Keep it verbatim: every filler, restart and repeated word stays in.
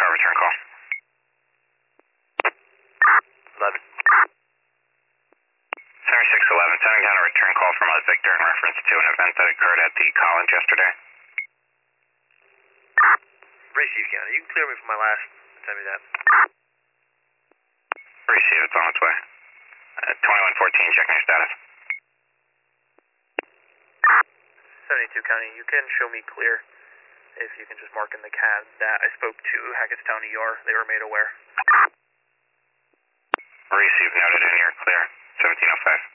car return call. eleven. seventy-six eleven, sending down a return call from a Victor in reference to an event that occurred at the college yesterday. Receive, County. You can clear me from my last. Send me that. Receive, it's on its way. Uh, twenty-one fourteen, checking your status. seventy-two County, you can show me clear if you can just mark in the C A D that I spoke to Hackettstown E R. They were made aware. Receive, noted in, you're clear. seventeen oh five.